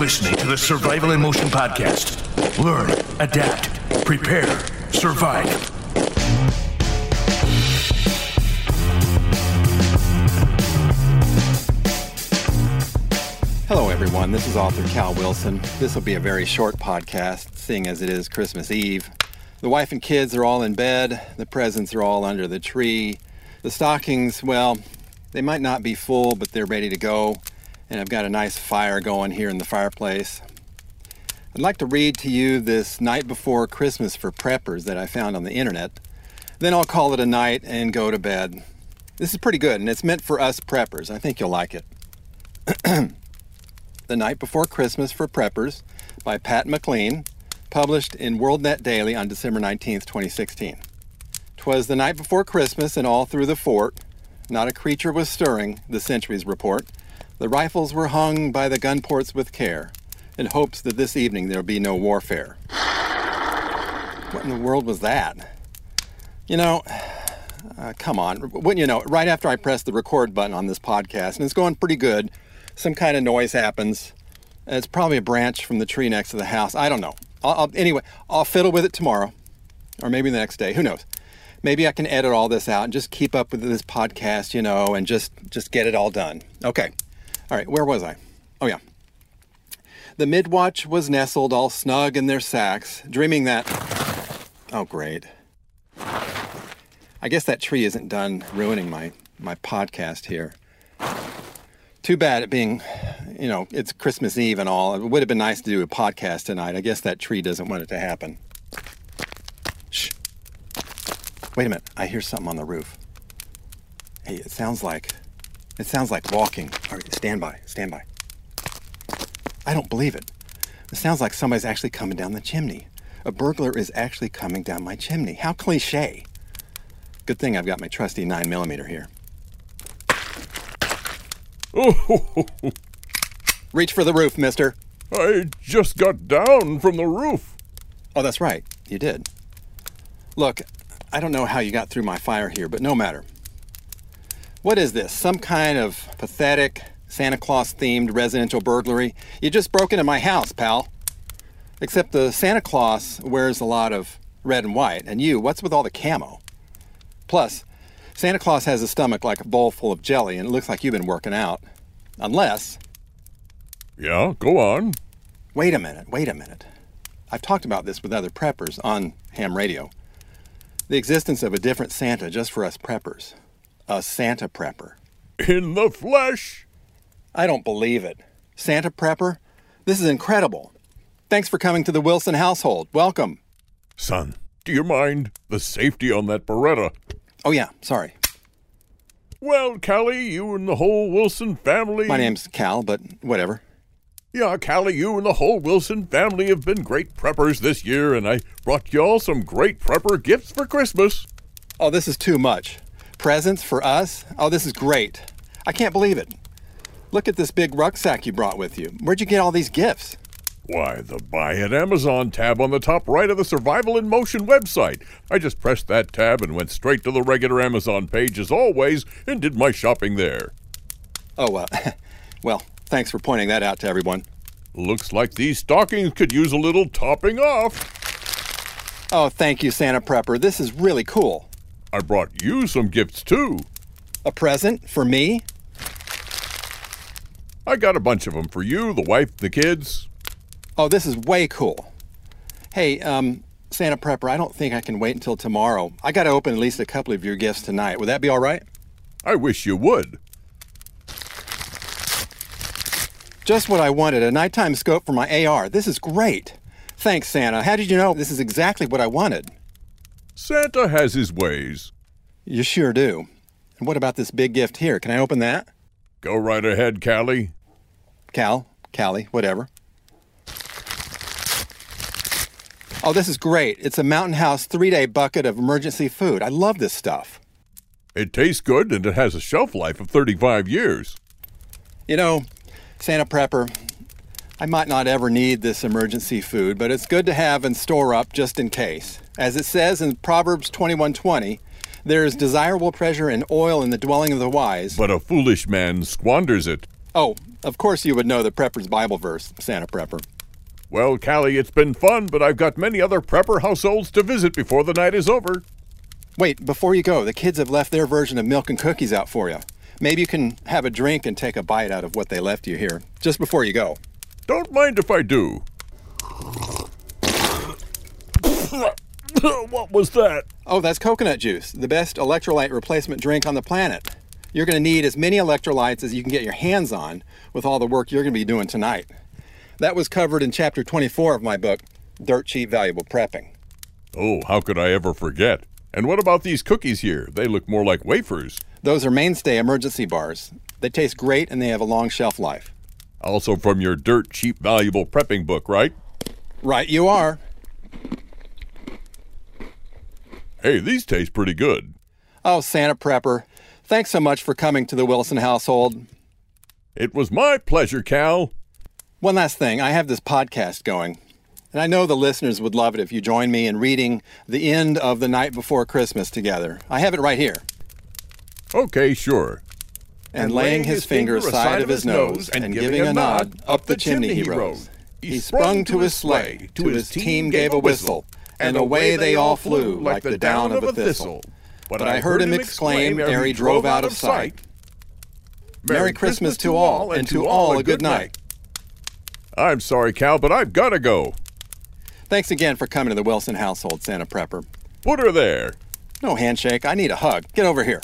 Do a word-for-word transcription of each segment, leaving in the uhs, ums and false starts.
listening to the Survival in Motion podcast. Learn, adapt, prepare, survive. Hello, everyone. This is author Cal Wilson. This will be a very short podcast, seeing as it is Christmas Eve. The wife and kids are all in bed. The presents are all under the tree. The stockings, well, they might not be full, but they're ready to go. And I've got a nice fire going here in the fireplace. I'd like to read to you this Night Before Christmas for Preppers that I found on the internet. Then I'll call it a night and go to bed. This is pretty good, and it's meant for us preppers. I think you'll like it. The Night Before Christmas for Preppers by Pat McLean, published in WorldNet Daily on December nineteenth, twenty sixteen. 'Twas the night before Christmas, and all through the fort, not a creature was stirring, the sentries report. The rifles were hung by the gun ports with care, in hopes that this evening there'll be no warfare. What in the world was that? You know, uh, come on. Wouldn't you know, right after I press the record button on this podcast, and it's going pretty good, some kind of noise happens. It's probably a branch from the tree next to the house. I don't know. I'll, I'll, anyway, I'll fiddle with it tomorrow, or maybe the next day. Who knows? Maybe I can edit all this out and just keep up with this podcast, you know, and just, just get it all done. Okay. All right, where was I? Oh, yeah. The midwatch was nestled all snug in their sacks, dreaming that... Oh, great. I guess that tree isn't done ruining my, my podcast here. Too bad it being, you know, it's Christmas Eve and all. It would have been nice to do a podcast tonight. I guess that tree doesn't want it to happen. Shh. Wait a minute. I hear something on the roof. Hey, it sounds like, it sounds like walking. All right, stand by, stand by. I don't believe it. It sounds like somebody's actually coming down the chimney. A burglar is actually coming down my chimney. How cliche. Good thing I've got my trusty nine millimeter here. Oh, Reach for the roof, mister. I just got down from the roof. Oh, that's right. You did. Look, I don't know how you got through my fire here, but no matter. What is this? Some kind of pathetic Santa Claus-themed residential burglary? You just broke into my house, pal. Except the Santa Claus wears a lot of red and white, and you, what's with all the camo? Plus, Santa Claus has a stomach like a bowl full of jelly, and it looks like you've been working out. Unless... Yeah, go on. Wait a minute, wait a minute. I've talked about this with other preppers on ham radio. The existence of a different Santa just for us preppers. A Santa prepper. In the flesh. I don't believe it. Santa prepper? This is incredible. Thanks for coming to the Wilson household. Welcome. Son, do you mind the safety on that Beretta? Oh, yeah, sorry. Well, Callie, you and the whole Wilson family... My name's Cal, but whatever. Yeah, Callie, you and the whole Wilson family have been great preppers this year, and I brought y'all some great prepper gifts for Christmas. Oh, this is too much. Presents for us? Oh, this is great. I can't believe it. Look at this big rucksack you brought with you. Where'd you get all these gifts? Why, the Buy at Amazon tab on the top right of the Survival in Motion website. I just pressed that tab and went straight to the regular Amazon page as always and did my shopping there. Oh, uh, well, thanks for pointing that out to everyone. Looks like these stockings could use a little topping off. Oh, thank you, Santa Prepper. This is really cool. I brought you some gifts, too. A present for me? I got a bunch of them for you, the wife, the kids. Oh, this is way cool. Hey, um, Santa Prepper, I don't think I can wait until tomorrow. I got to open at least a couple of your gifts tonight. Would that be all right? I wish you would. Just what I wanted, a nighttime scope for my A R. This is great. Thanks, Santa. How did you know this is exactly what I wanted? Santa has his ways. You sure do. And what about this big gift here? Can I open that? Go right ahead, Callie. Cal, Callie, whatever. Oh, this is great. It's a Mountain House three-day bucket of emergency food. I love this stuff. It tastes good, and it has a shelf life of thirty-five years. You know, Santa Prepper, I might not ever need this emergency food, but it's good to have and store up just in case. As it says in Proverbs twenty-one twenty, there is desirable treasure and oil in the dwelling of the wise. But a foolish man squanders it. Oh, Of course you would know the Prepper's Bible verse, Santa Prepper. Well, Callie, it's been fun, but I've got many other prepper households to visit before the night is over. Wait, before you go, the kids have left their version of milk and cookies out for you. Maybe you can have a drink and take a bite out of what they left you here, just before you go. Don't mind if I do. What was that? Oh, that's coconut juice, the best electrolyte replacement drink on the planet. You're going to need as many electrolytes as you can get your hands on with all the work you're going to be doing tonight. That was covered in chapter twenty-four of my book, Dirt Cheap Valuable Prepping. Oh, how could I ever forget? And what about these cookies here? They look more like wafers. Those are Mainstay emergency bars. They taste great and they have a long shelf life. Also from your Dirt Cheap Valuable Prepping book, right? Right you are. Hey, these taste pretty good. Oh, Santa Prepper, thanks so much for coming to the Wilson household. It was my pleasure, Cal. One last thing, I have this podcast going, and I know the listeners would love it if you join me in reading the end of The Night Before Christmas together. I have it right here. Okay, sure. And, and laying his finger aside of his nose and giving a nod, up the chimney he rose. He sprung to his sleigh, to his team gave a whistle, and away they all flew like the down of a thistle. But I heard him exclaim ere he drove out of sight, Merry Christmas to all, and to all a good night. I'm sorry, Cal, but I've got to go. Thanks again for coming to the Wilson household, Santa Prepper. Put her there. No handshake. I need a hug. Get over here.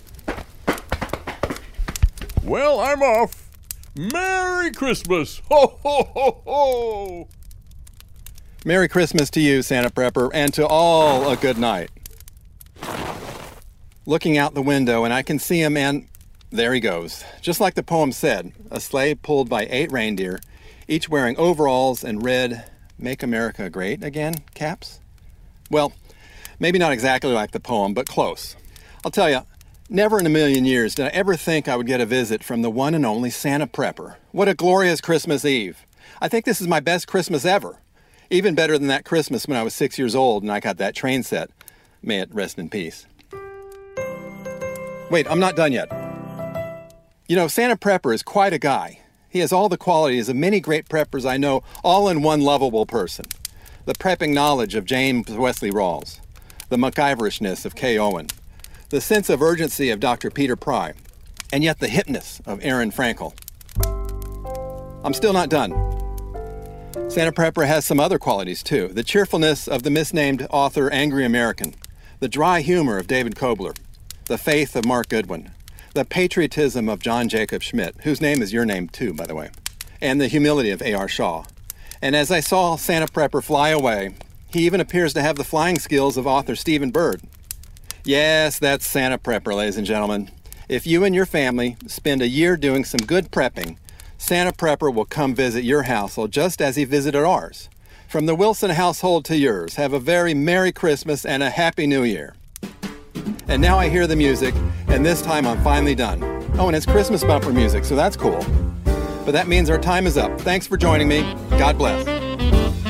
Well, I'm off. Merry Christmas. Ho, ho, ho, ho. Merry Christmas to you, Santa Prepper, and to all a good night. Looking out the window, and I can see him, and there he goes. Just like the poem said, a sleigh pulled by eight reindeer, each wearing overalls and red Make America Great Again caps. Well, maybe not exactly like the poem, but close. I'll tell you, never in a million years did I ever think I would get a visit from the one and only Santa Prepper. What a glorious Christmas Eve. I think this is my best Christmas ever. Even better than that Christmas when I was six years old and I got that train set. May it rest in peace. Wait, I'm not done yet. You know, Santa Prepper is quite a guy. He has all the qualities of many great preppers I know, all in one lovable person. The prepping knowledge of James Wesley Rawls, the MacGyverishness of Kay Owen, the sense of urgency of Doctor Peter Pry, and yet the hipness of Aaron Frankel. I'm still not done. Santa Prepper has some other qualities too. The cheerfulness of the misnamed author Angry American, the dry humor of David Kobler, the faith of Mark Goodwin, the patriotism of John Jacob Schmidt, whose name is your name too, by the way, and the humility of A R Shaw. And as I saw Santa Prepper fly away, he even appears to have the flying skills of author Stephen Bird. Yes, that's Santa Prepper, ladies and gentlemen. If you and your family spend a year doing some good prepping, Santa Prepper will come visit your household just as he visited ours. From the Wilson household to yours, have a very Merry Christmas and a Happy New Year. And now I hear the music, and this time I'm finally done. Oh, and it's Christmas bumper music, so that's cool. But that means our time is up. Thanks for joining me. God bless.